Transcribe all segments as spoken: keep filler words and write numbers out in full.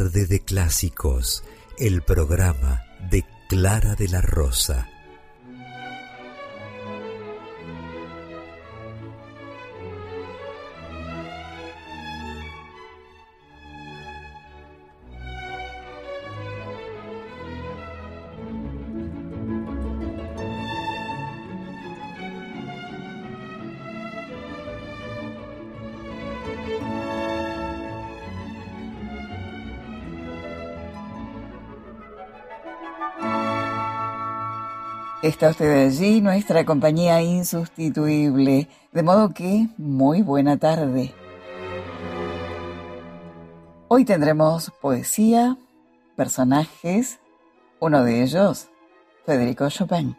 Tarde de Clásicos, el programa de Clara de la Rosa. Está usted allí, nuestra compañía insustituible, de modo que muy buena tarde. Hoy tendremos poesía, personajes, uno de ellos, Federico Chopin.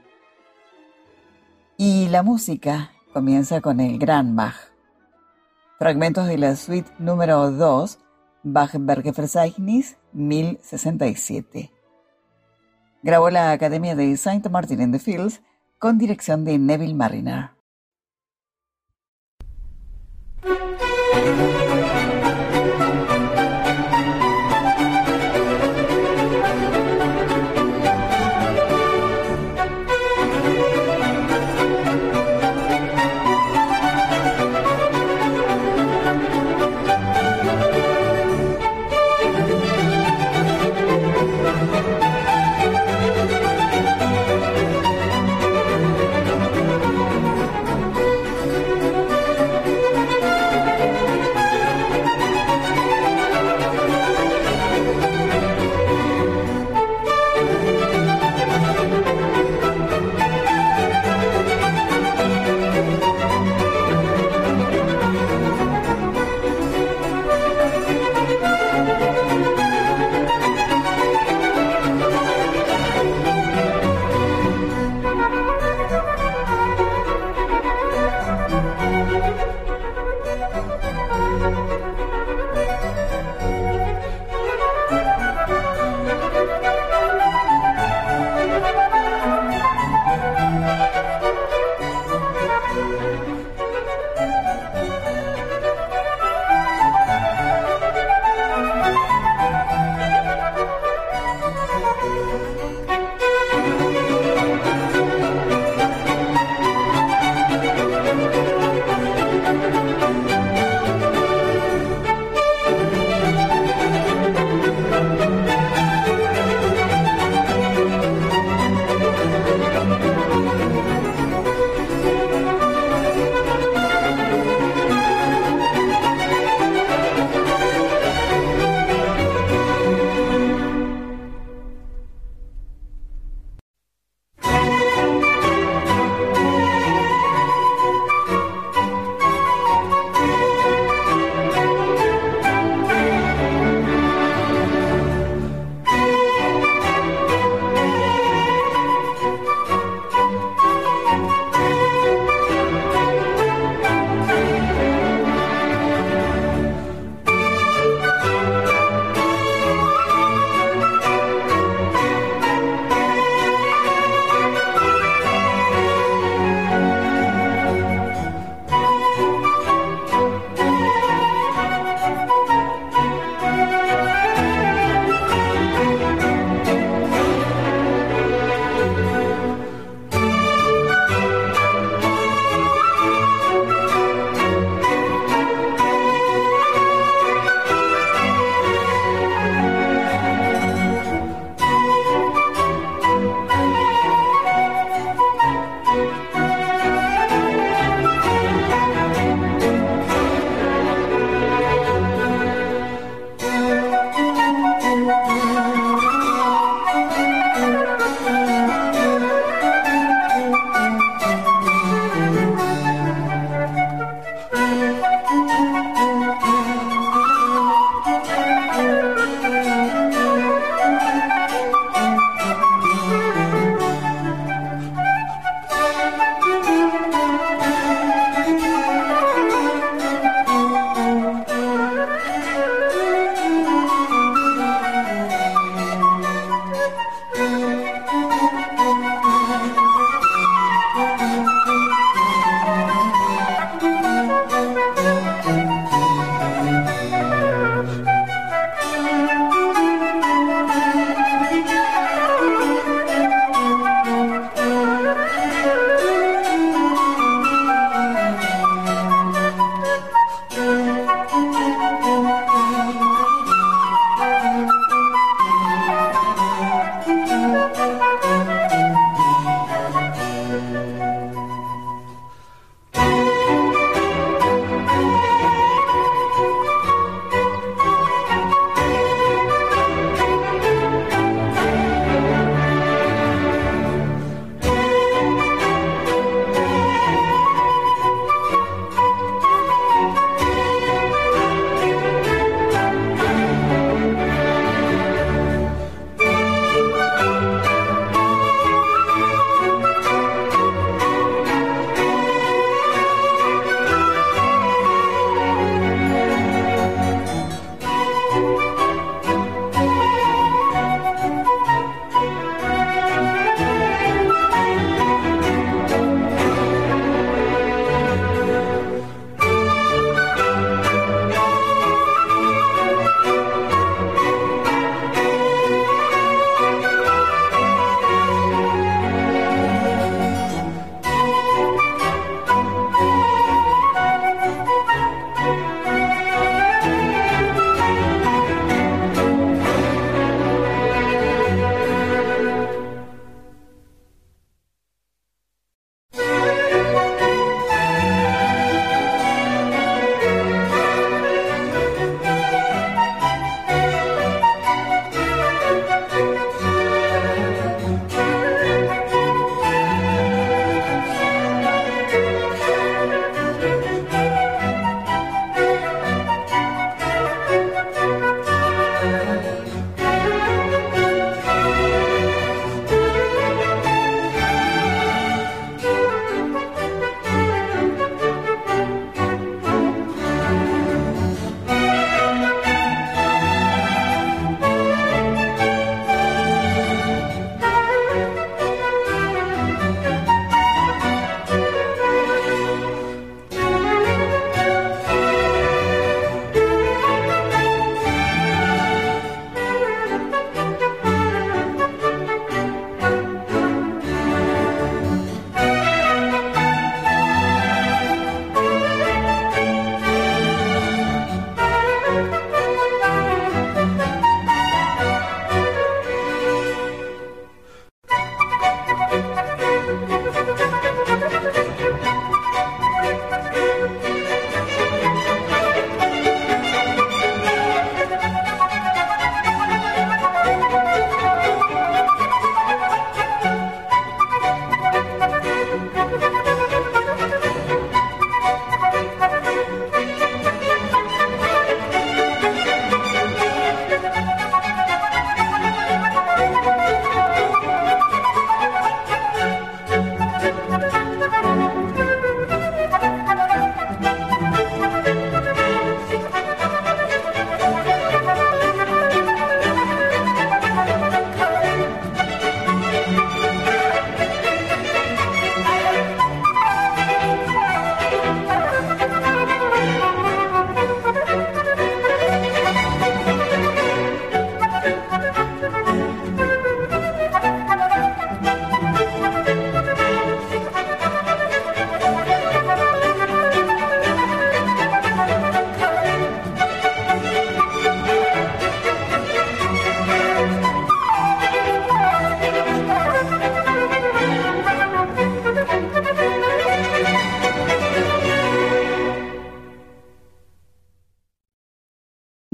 Y la música comienza con el gran Bach. Fragmentos de la suite número dos, Bach-Werkverzeichnis, mil sesenta y siete. Grabó la Academia de Saint Martin in the Fields con dirección de Neville Marriner.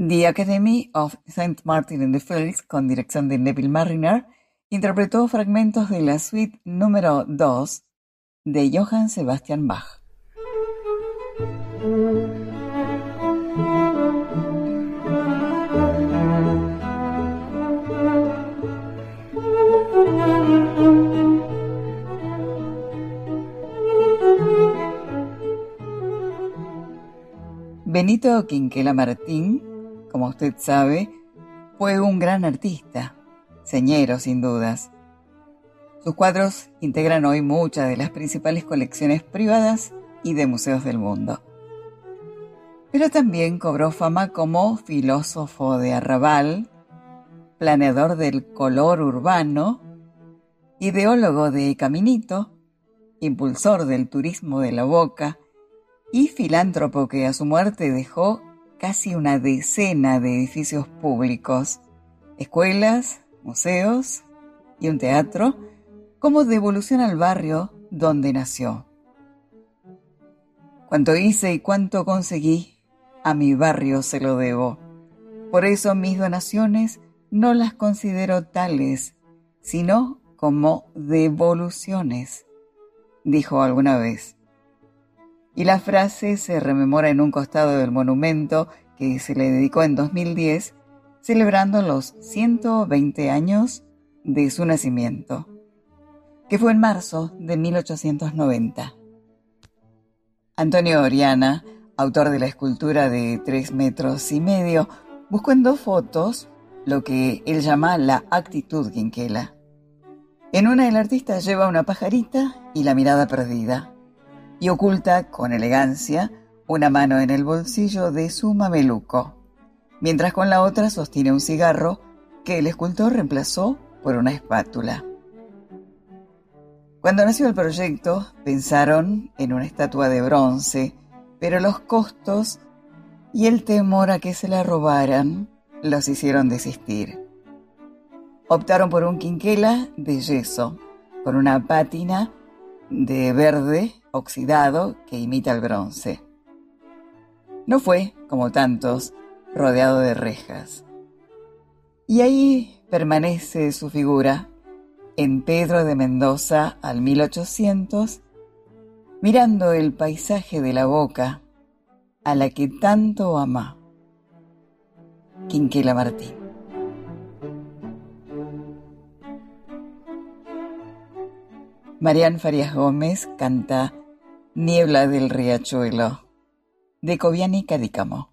The Academy of Saint Martin in the Fields, con dirección de Neville Marriner, interpretó fragmentos de la suite número dos de Johann Sebastian Bach. Benito Quinquela Martín, como usted sabe, fue un gran artista, señero sin dudas. Sus cuadros integran hoy muchas de las principales colecciones privadas y de museos del mundo. Pero también cobró fama como filósofo de arrabal, planeador del color urbano, ideólogo de Caminito, impulsor del turismo de la Boca y filántropo que a su muerte dejó casi una decena de edificios públicos, escuelas, museos y un teatro como devolución al barrio donde nació. Cuanto hice y cuánto conseguí, a mi barrio se lo debo. Por eso mis donaciones no las considero tales, sino como devoluciones, dijo alguna vez. Y la frase se rememora en un costado del monumento que se le dedicó en dos mil diez, celebrando los ciento veinte años de su nacimiento, que fue en marzo de mil ochocientos noventa. Antonio Oriana, autor de la escultura de tres metros y medio, buscó en dos fotos lo que él llama la actitud Quinquela. En una, el artista lleva una pajarita y la mirada perdida, y oculta con elegancia una mano en el bolsillo de su mameluco, mientras con la otra sostiene un cigarro que el escultor reemplazó por una espátula. Cuando nació el proyecto, pensaron en una estatua de bronce, pero los costos y el temor a que se la robaran los hicieron desistir. Optaron por un Quinquela de yeso, con una pátina de verde oxidado que imita el bronce. No fue, como tantos, rodeado de rejas. Y ahí permanece su figura, en Pedro de Mendoza al mil ochocientos, mirando el paisaje de la Boca, a la que tanto ama. Quinquela Martín. Marián Farías Gómez canta Niebla del Riachuelo, de Coviani Cadícamo.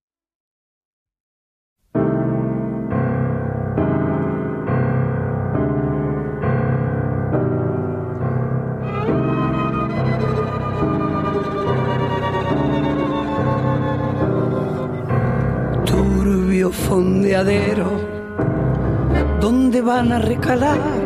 Turbio fondeadero, donde van a recalar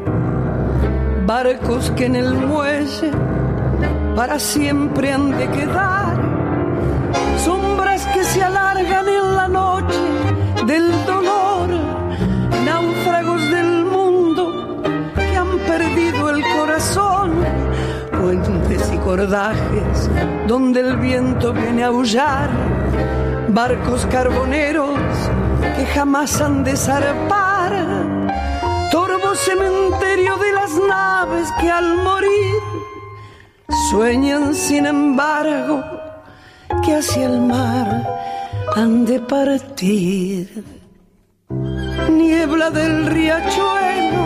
barcos que en el muelle para siempre han de quedar, sombras que se alargan en la noche del dolor, náufragos del mundo que han perdido el corazón, puentes y cordajes donde el viento viene a aullar, barcos carboneros que jamás han de zarpar, torvo cementerio de las naves que al morir sueñan sin embargo que hacia el mar han de partir. Niebla del riachuelo,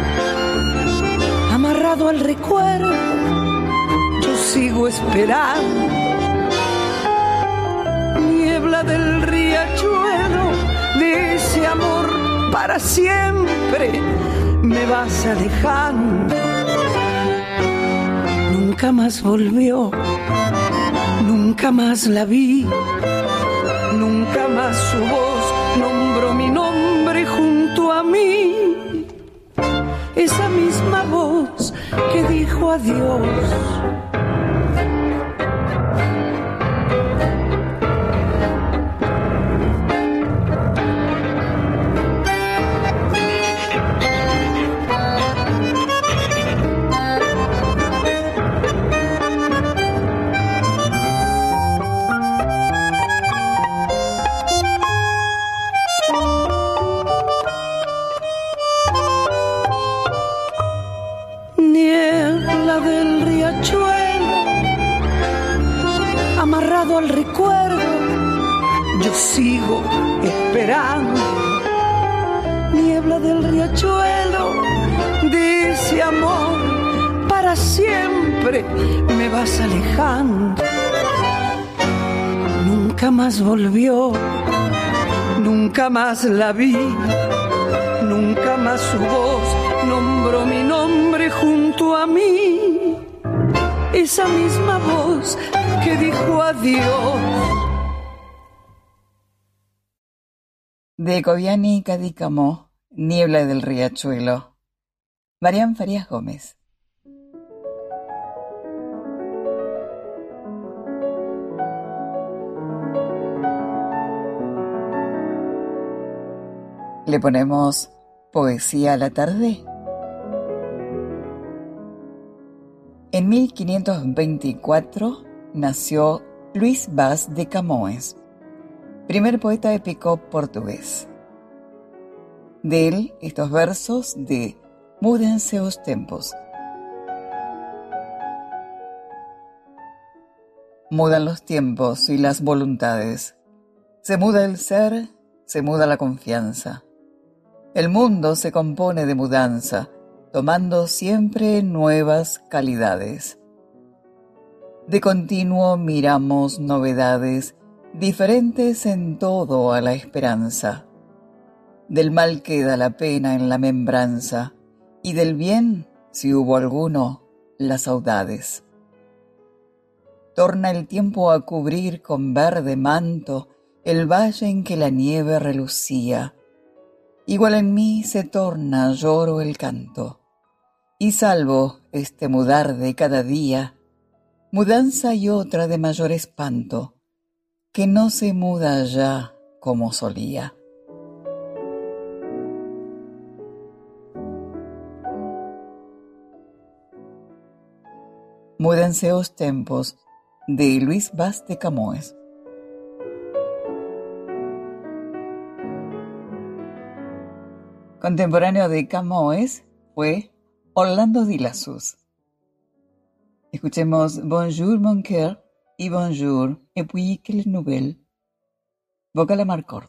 amarrado al recuerdo, yo sigo esperando. Niebla del riachuelo, de ese amor para siempre me vas alejando. Nunca más volvió, nunca más la vi, nunca más su voz nombró mi nombre junto a mí. Esa misma voz que dijo adiós. atado al recuerdo, yo sigo esperando. Niebla del riachuelo de ese amor, para siempre me vas alejando. Nunca más volvió, nunca más la vi, nunca más su voz nombró mi nombre junto a mí. Esa misma voz que dijo adiós. De Coviani y Cadícamo, Niebla del riachuelo. Marián Farías Gómez. ¿Le ponemos poesía a la tarde? En mil quinientos veinticuatro nació Luís Vaz de Camões, primer poeta épico portugués. De él, estos versos de Múdense os tempos. Mudan los tiempos y las voluntades. Se muda el ser, se muda la confianza. El mundo se compone de mudanza, tomando siempre nuevas calidades. De continuo miramos novedades, diferentes en todo a la esperanza. Del mal queda la pena en la membranza, y del bien, si hubo alguno, las saudades. Torna el tiempo a cubrir con verde manto el valle en que la nieve relucía. Igual en mí se torna lloro el canto, y salvo este mudar de cada día, mudanza y otra de mayor espanto, que no se muda ya como solía. Múdense os tempos, de Luís Vaz de Camões. Contemporáneo de Camões fue Orlando de Lassus. Escuchemos Bonjour mon cœur y Bonjour et puis quelle nouvelle. Vocal à Marcord.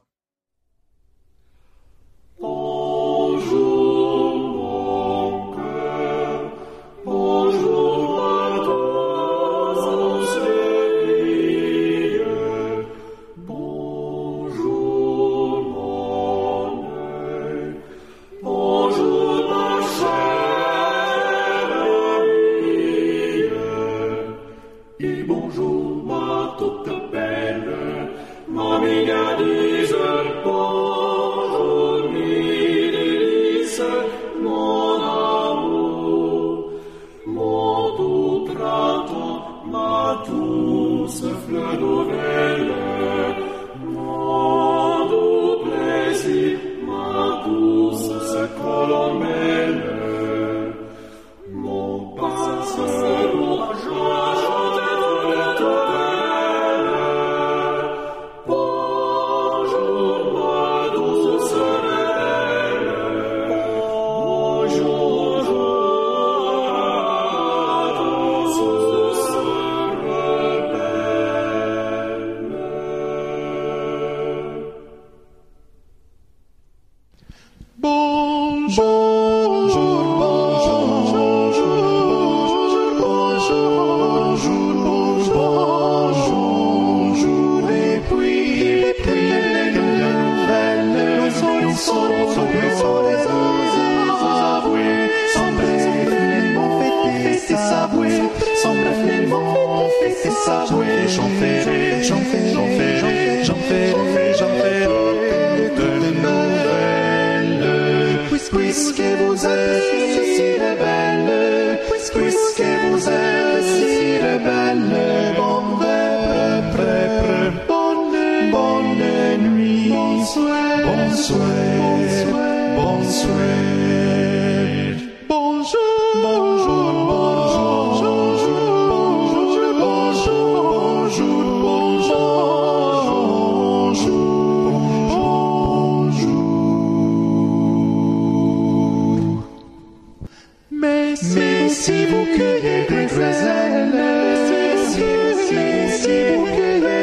Si vous cueillez des gazelles, si vous cueillez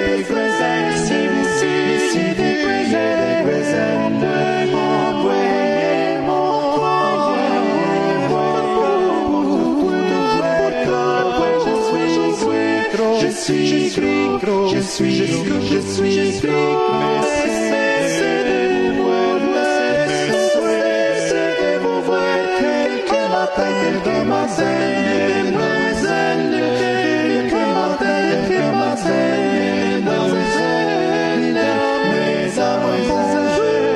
gros, je suis, je suis, je suis gros. Laissez-vous voir quelques matins, quelques matins, demoiselles, quelques matins, quelques matins, demoiselles, mesdemoiselles.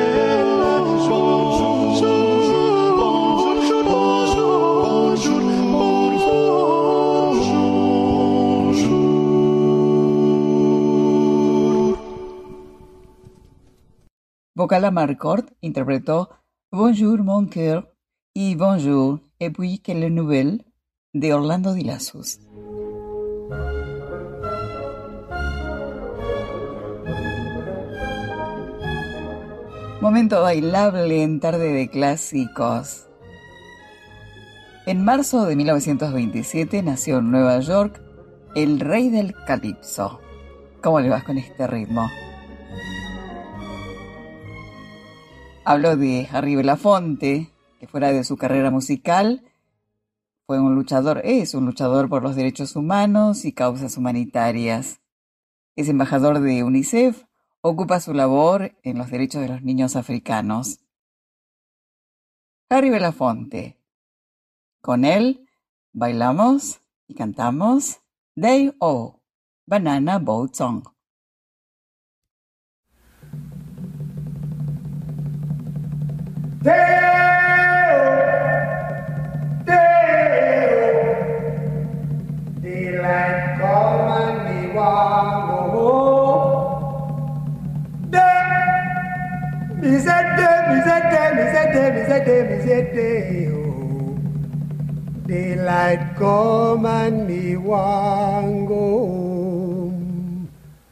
Vocal Amarcord interpretó Bonjour mon cœur y Bonjour et puis quelle nouvelle de Orlando Di Lassus. Momento bailable en Tarde de Clásicos. En marzo de mil novecientos veintisiete nació en Nueva York el rey del calipso. ¿Cómo le vas con este ritmo? Hablo de Harry Belafonte, que fuera de su carrera musical, fue un luchador, es un luchador por los derechos humanos y causas humanitarias. Es embajador de UNICEF, ocupa su labor en los derechos de los niños africanos. Harry Belafonte. Con él bailamos y cantamos Day-O, Banana Boat Song. Day-O, Day-O, daylight come and me want go home. Day, me say day, me say day, me say day, me say day, me say Day-O, daylight come and me want go home.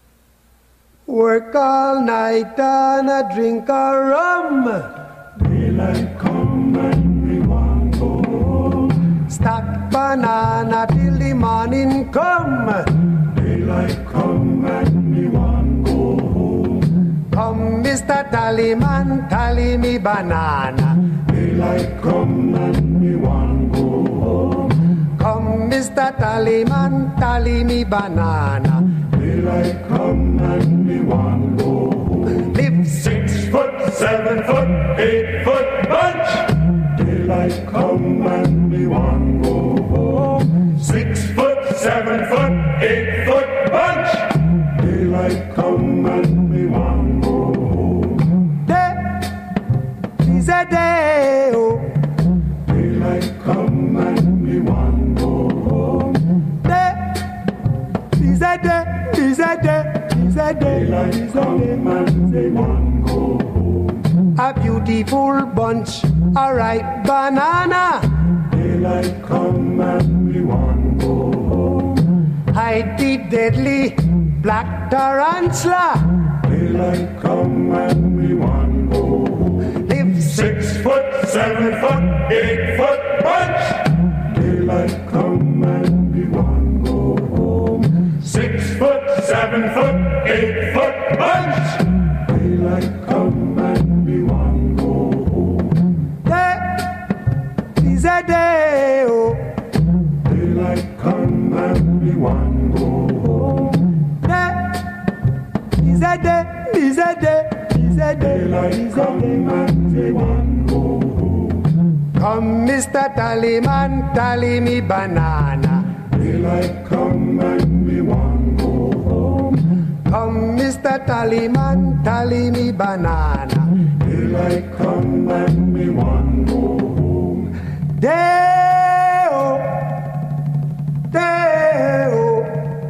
Work all night and a drink a rum. Daylight come and we want go home. Stack banana till the morning come. Daylight come and we want go home. Come, Mister Tallyman, tally me banana. Daylight come and we want go home. Come, Mister Tallyman, tally me banana. Daylight come and we want go home. Live six foot, seven foot, eight foot bunch. Daylight come and we want go home. Six foot, seven foot, eight foot bunch. Daylight come and we want go home. Day is a day, oh. Daylight come and we want go home. Day is a day, is a day, is a day. Daylight come and we want go home. A beautiful bunch, a ripe banana. Daylight come and we want go home. Hide the deadly black tarantula. Daylight come and we want go home. Live six foot, seven foot, eight foot bunch. Daylight come and we want go home. Six foot, seven foot, eight foot bunch. Daylight come and we want go home. Day is a day, oh. Daylight come and we want go home. Day is a day, is a day, is a day. Daylight come and we want go home. Come, Mister Tallyman, tally me banana. Daylight come and we want go home. Come, Mister Tallyman, tally me banana. Daylight come and we want go home. Day-O, Day-O,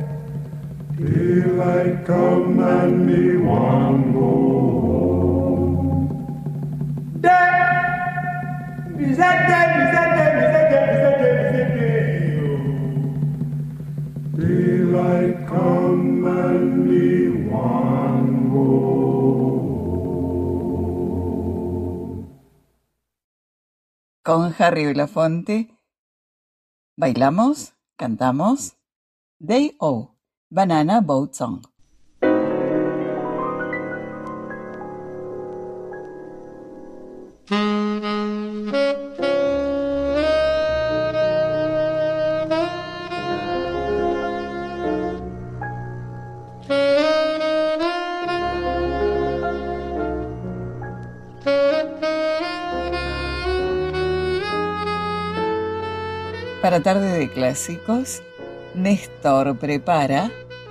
daylight come and we want go home. Day, is that day, is that day, is that day, is that day, is that day, daylight come and we want go home. Con Harry Belafonte bailamos, cantamos Day-O, Banana Boat Song. Para Tarde de Clásicos, Néstor prepara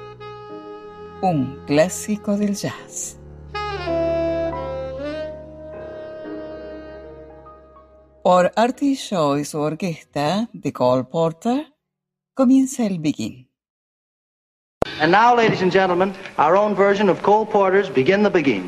un clásico del jazz. Por Artie Shaw y su orquesta de Cole Porter, comienza el Begin. And now, ladies and gentlemen, our own version of Cole Porter's Begin the Begin.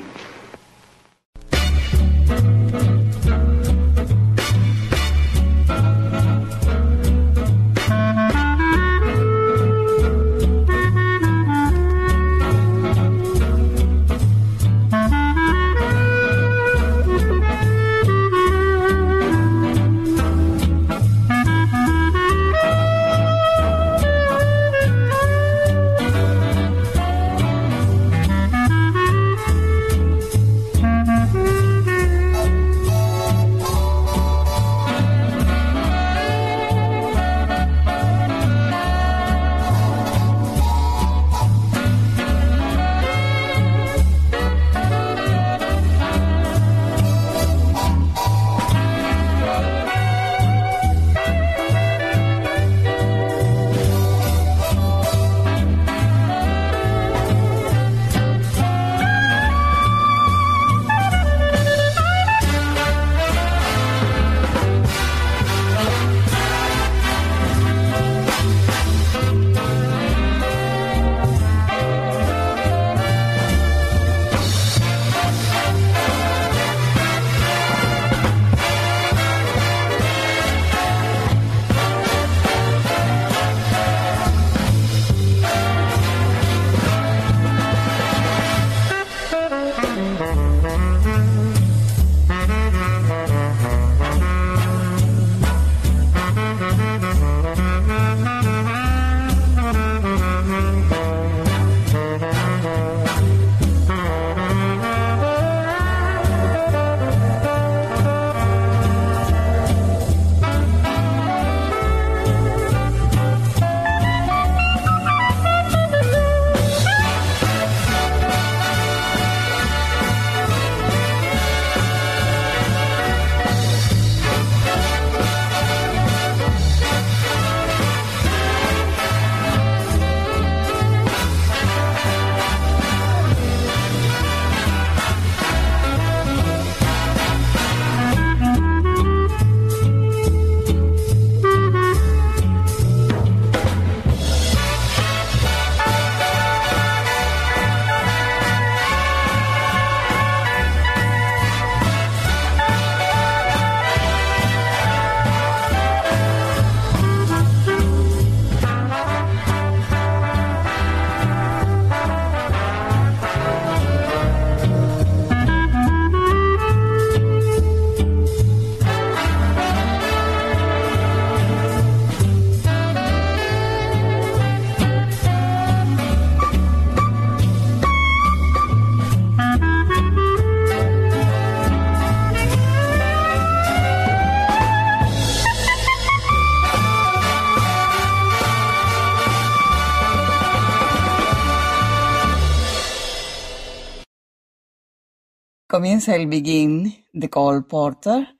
Comienza el Begin de Cole Porter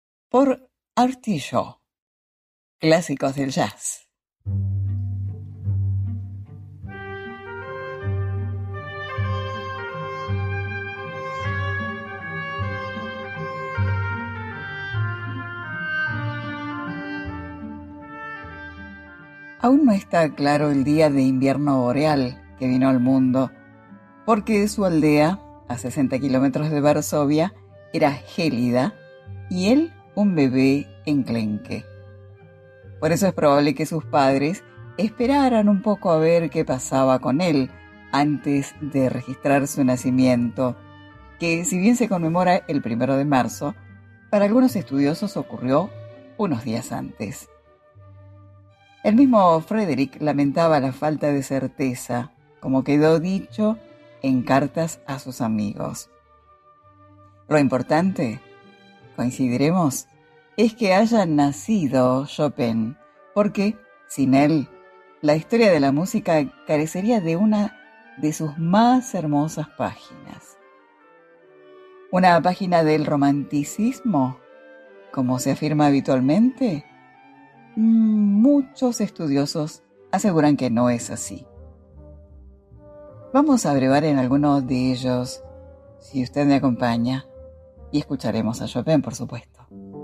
por Artie Shaw, clásicos del jazz. Aún no está claro el día de invierno boreal que vino al mundo, porque su aldea, a sesenta kilómetros de Varsovia, era gélida y él un bebé enclenque. Por eso es probable que sus padres esperaran un poco a ver qué pasaba con él antes de registrar su nacimiento, que si bien se conmemora el primero de marzo, para algunos estudiosos ocurrió unos días antes. El mismo Frederick lamentaba la falta de certeza, como quedó dicho en cartas a sus amigos. Lo importante, coincidiremos, es que haya nacido Chopin, porque sin él, la historia de la música carecería de una de sus más hermosas páginas. Una página del romanticismo, como se afirma habitualmente, Muchos estudiosos aseguran que no es así. Vamos a brevar en algunos de ellos, si usted me acompaña, y escucharemos a Chopin, por supuesto.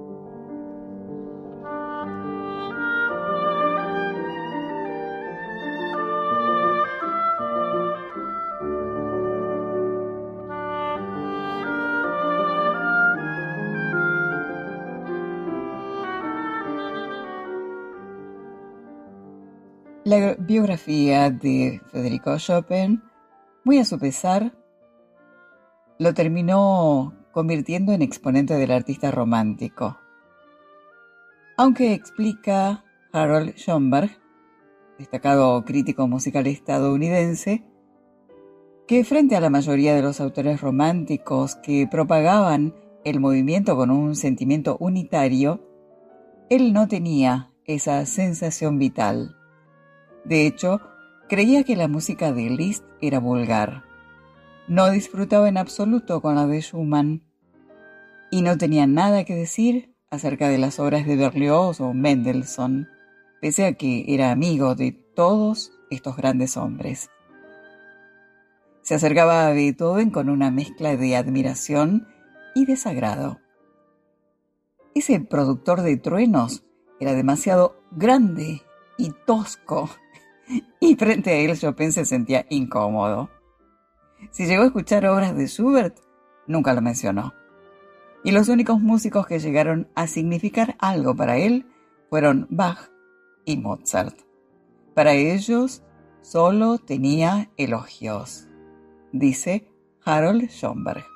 La biografía de Federico Chopin, muy a su pesar, lo terminó convirtiendo en exponente del artista romántico. Aunque explica Harold Schoenberg, destacado crítico musical estadounidense, que frente a la mayoría de los autores románticos que propagaban el movimiento con un sentimiento unitario, él no tenía esa sensación vital. De hecho, creía que la música de Liszt era vulgar. No disfrutaba en absoluto con la de Schumann y no tenía nada que decir acerca de las obras de Berlioz o Mendelssohn, pese a que era amigo de todos estos grandes hombres. Se acercaba a Beethoven con una mezcla de admiración y desagrado. Ese productor de truenos era demasiado grande y tosco, y frente a él Chopin se sentía incómodo. Si llegó a escuchar obras de Schubert, nunca lo mencionó. Y los únicos músicos que llegaron a significar algo para él fueron Bach y Mozart. Para ellos, solo tenía elogios, dice Harold Schoenberg.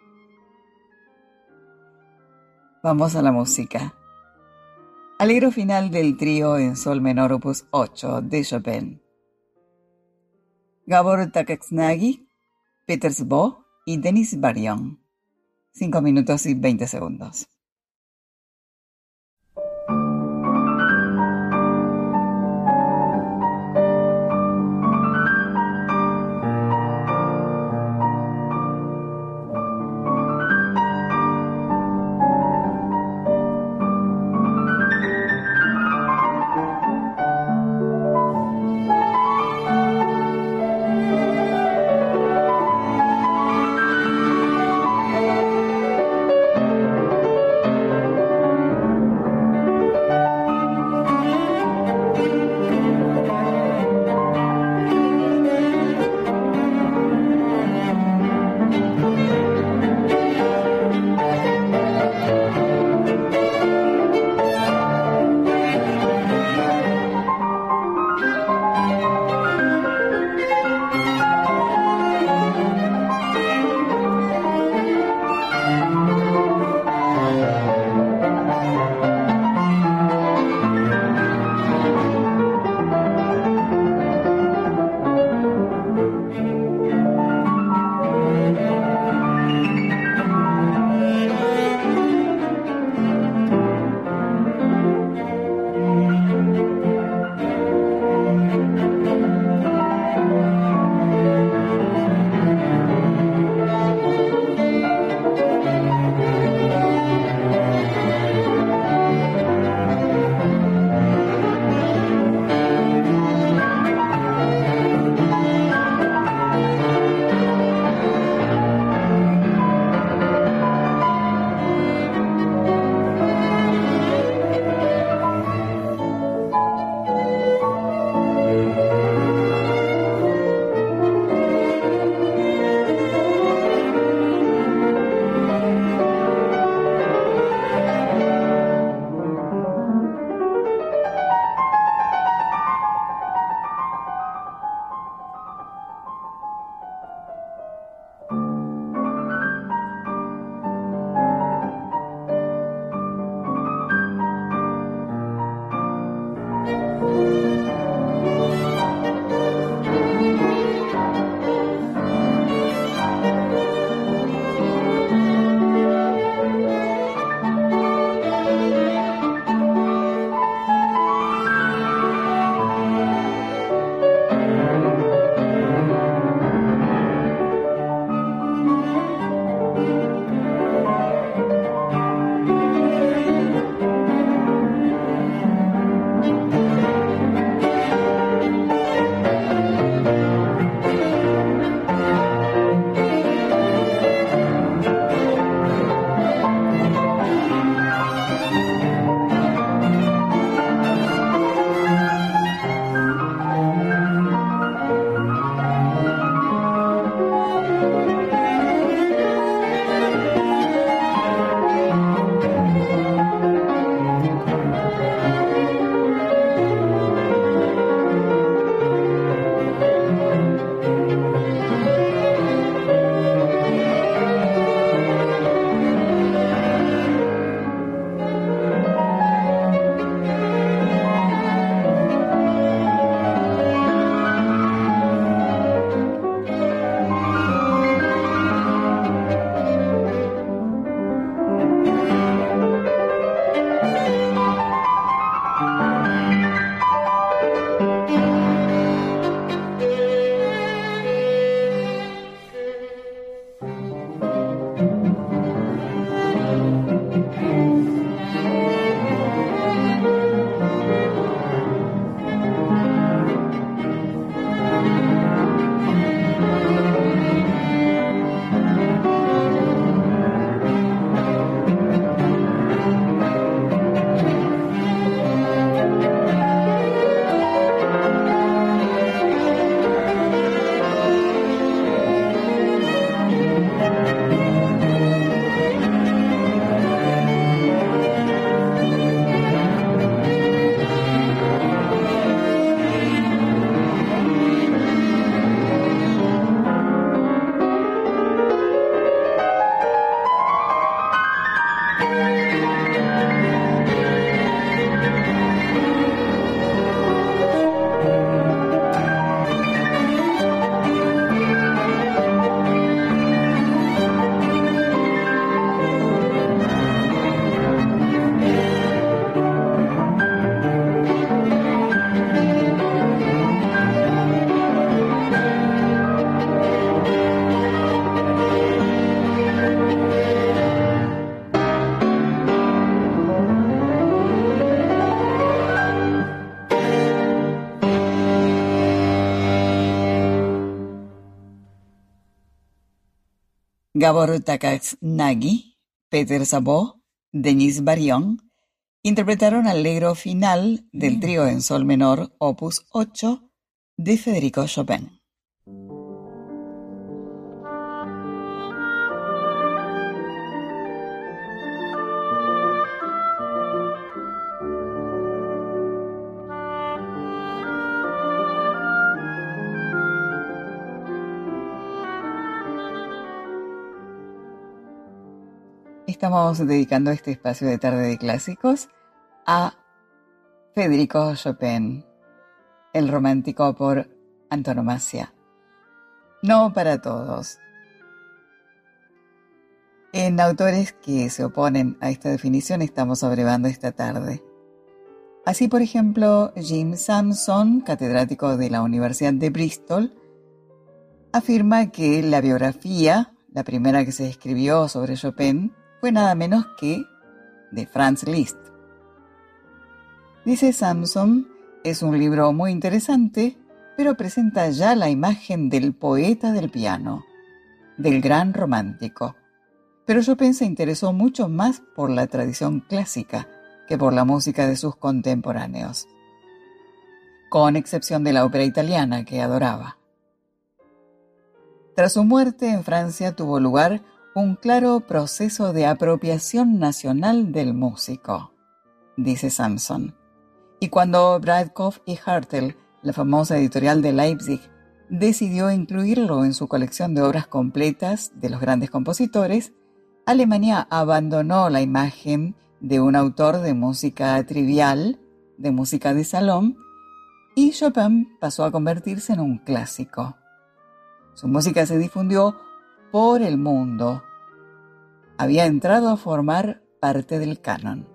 Vamos a la música. Allegro final del trío en sol menor opus ocho de Chopin. Gabor Takecsnagi, Peter Sbo y Denis Baryon. cinco minutos y veinte segundos. Gabor Takacsnagi, Peter Sabó, Denis Barillon interpretaron Allegro final del trío en sol menor opus ocho de Federico Chopin. Estamos dedicando este espacio de tarde de clásicos a Federico Chopin, el romántico por antonomasia. No para todos. En autores que se oponen a esta definición estamos abrevando esta tarde. Así, por ejemplo, Jim Sampson, catedrático de la Universidad de Bristol, afirma que la biografía, la primera que se escribió sobre Chopin, fue nada menos que de Franz Liszt. Dice Sampson, es un libro muy interesante, pero presenta ya la imagen del poeta del piano, del gran romántico. Pero Chopin se interesó mucho más por la tradición clásica que por la música de sus contemporáneos, con excepción de la ópera italiana que adoraba. Tras su muerte en Francia tuvo lugar un claro proceso de apropiación nacional del músico, dice Sampson. Y cuando Breitkopf y Hartel, la famosa editorial de Leipzig, decidió incluirlo en su colección de obras completas de los grandes compositores, Alemania abandonó la imagen de un autor de música trivial, de música de salón, y Chopin pasó a convertirse en un clásico. Su música se difundió por el mundo. Había entrado a formar parte del canon.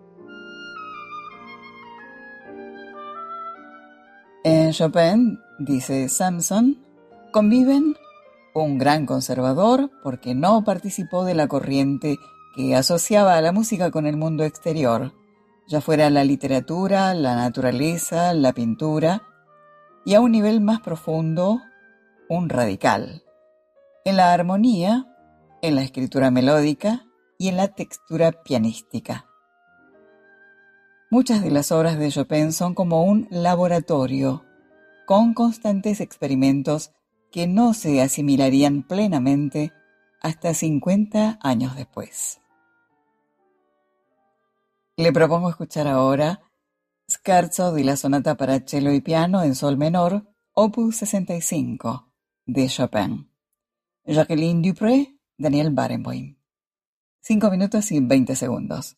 En Chopin, dice Sampson, conviven un gran conservador porque no participó de la corriente que asociaba a la música con el mundo exterior, ya fuera la literatura, la naturaleza, la pintura, y a un nivel más profundo, un radical. En la armonía, en la escritura melódica y en la textura pianística. Muchas de las obras de Chopin son como un laboratorio, con constantes experimentos que no se asimilarían plenamente hasta cincuenta años después. Le propongo escuchar ahora Scherzo de la sonata para cello y piano en sol menor, opus sesenta y cinco, de Chopin. Jacqueline Dupré, Daniel Barenboim. Cinco minutos y veinte segundos.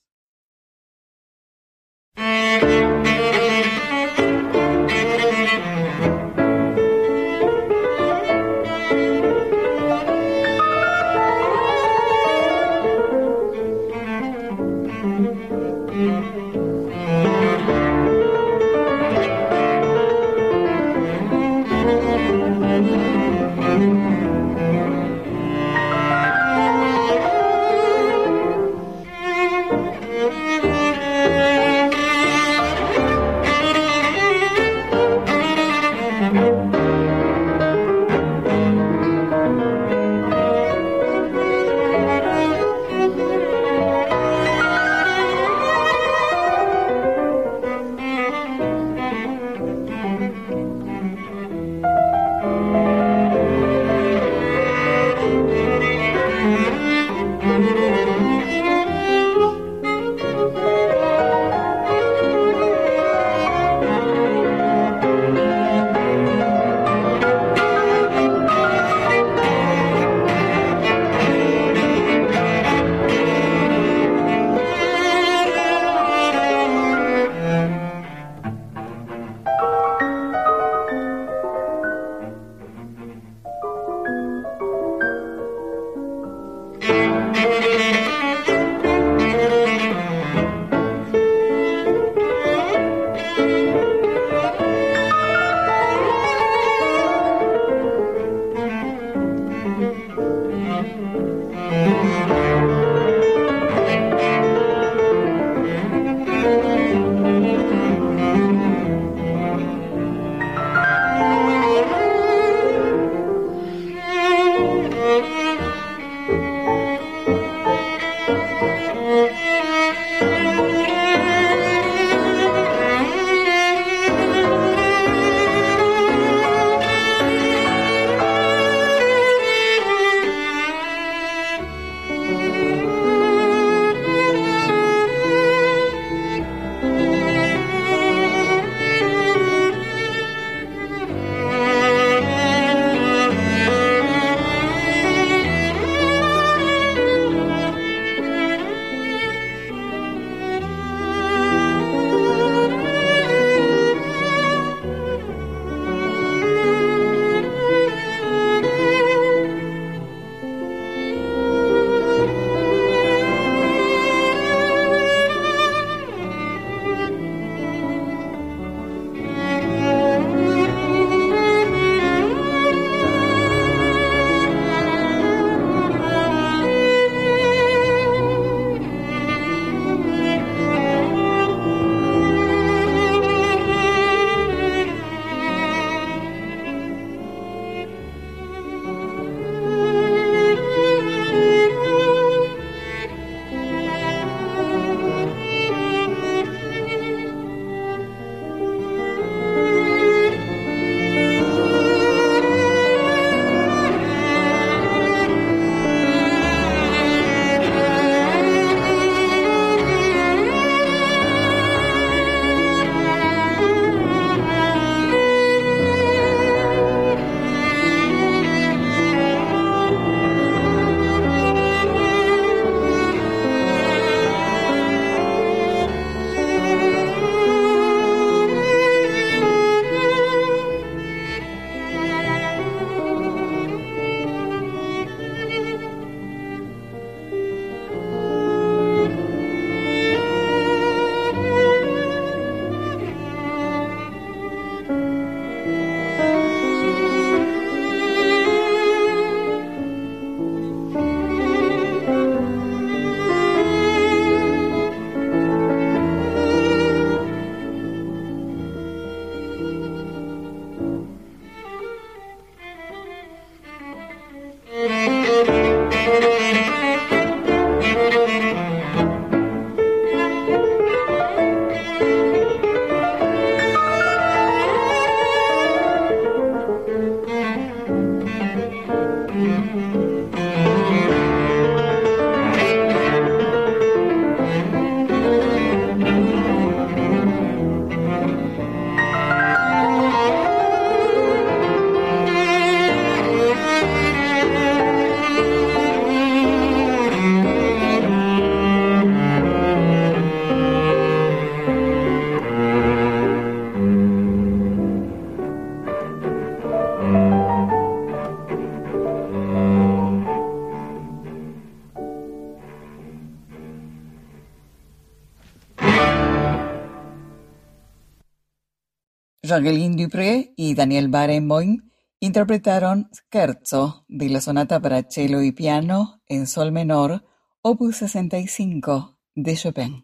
Jacqueline Dupré y Daniel Barenboim interpretaron Scherzo de la sonata para cello y piano en sol menor, opus sesenta y cinco de Chopin.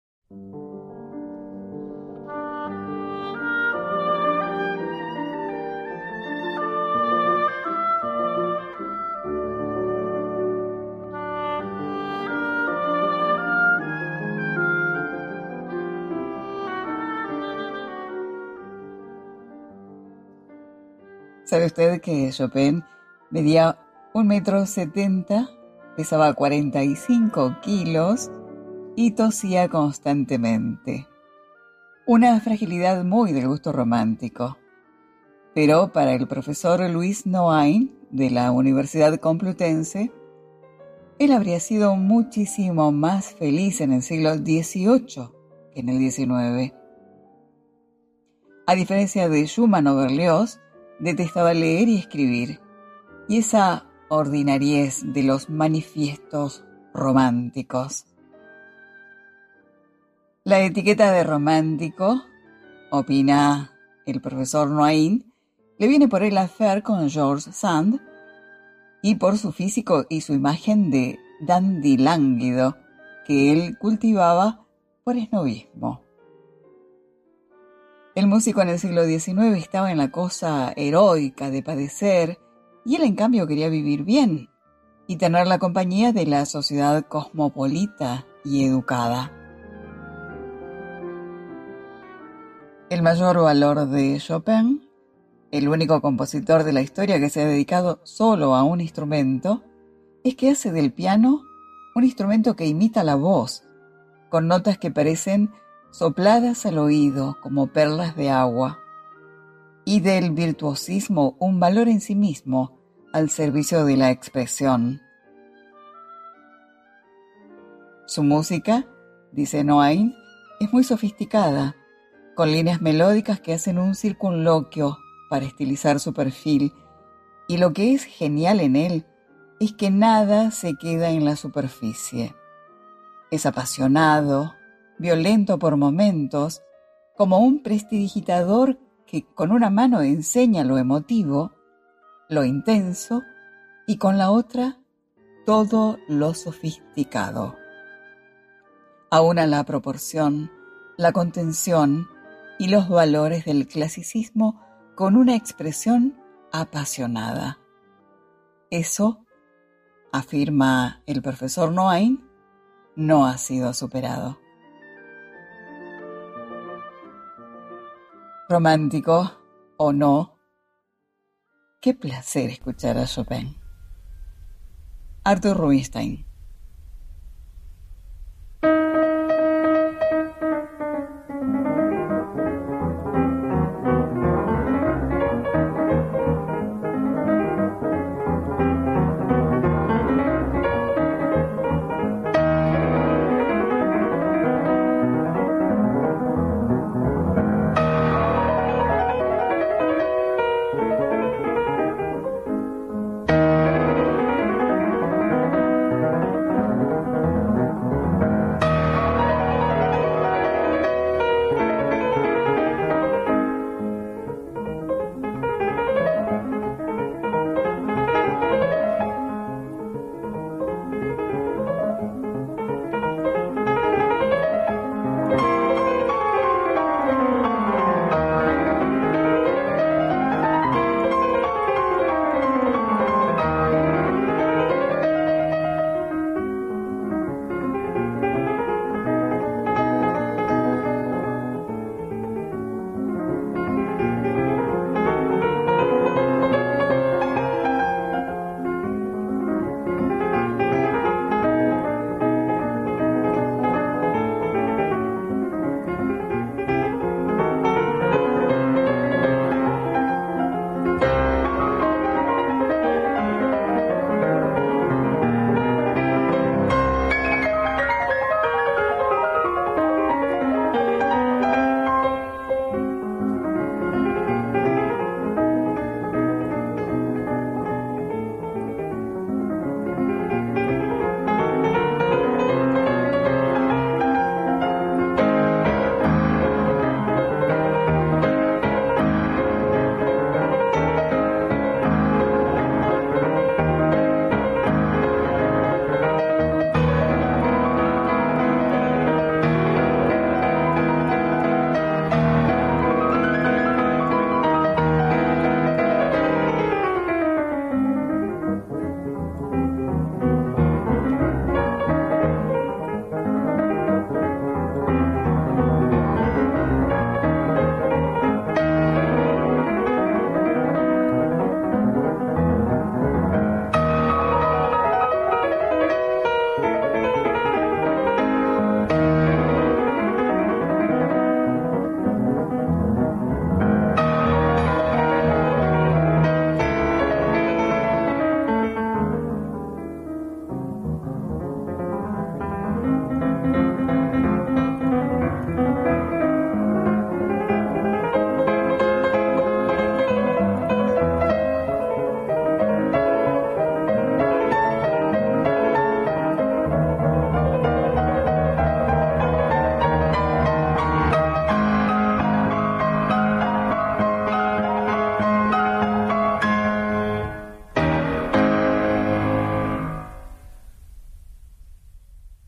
¿Sabe usted que Chopin medía un metro setenta, pesaba cuarenta y cinco kilos y tosía constantemente? Una fragilidad muy del gusto romántico. Pero para el profesor Louis Nohain de la Universidad Complutense, él habría sido muchísimo más feliz en el siglo dieciocho que en el diecinueve. A diferencia de Schumann o Berlioz, detestaba leer y escribir, y esa ordinariez de los manifiestos románticos. La etiqueta de romántico, opina el profesor Nohain, le viene por el affair con George Sand y por su físico y su imagen de dandy lánguido que él cultivaba por esnovismo. El músico en el siglo diecinueve estaba en la cosa heroica de padecer y él en cambio quería vivir bien y tener la compañía de la sociedad cosmopolita y educada. El mayor valor de Chopin, el único compositor de la historia que se ha dedicado solo a un instrumento, es que hace del piano un instrumento que imita la voz, con notas que parecen sopladas al oído como perlas de agua, y del virtuosismo un valor en sí mismo al servicio de la expresión. Su música, dice Nohain, es muy sofisticada, con líneas melódicas que hacen un circunloquio para estilizar su perfil, y lo que es genial en él es que nada se queda en la superficie. Es apasionado, violento por momentos, como un prestidigitador que con una mano enseña lo emotivo, lo intenso, y con la otra todo lo sofisticado. Aúna la proporción, la contención y los valores del clasicismo con una expresión apasionada. Eso, afirma el profesor Nohain, no ha sido superado. Romántico o no, qué placer escuchar a Chopin. Arthur Rubinstein.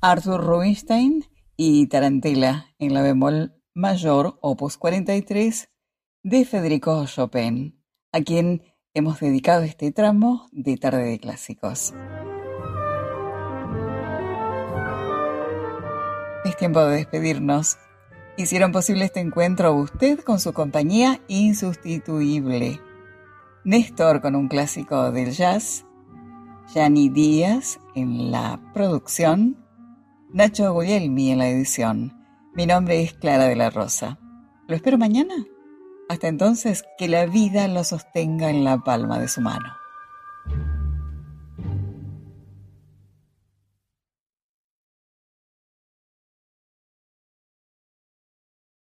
Arthur Rubinstein y Tarantella en la bemol mayor, opus cuarenta y tres, de Federico Chopin, a quien hemos dedicado este tramo de Tarde de Clásicos. Es tiempo de despedirnos. Hicieron posible este encuentro usted con su compañía insustituible. Néstor con un clásico del jazz, Yani Díaz en la producción, Nacho Guglielmi en la edición. Mi nombre es Clara de la Rosa. ¿Lo espero mañana? Hasta entonces, que la vida lo sostenga en la palma de su mano.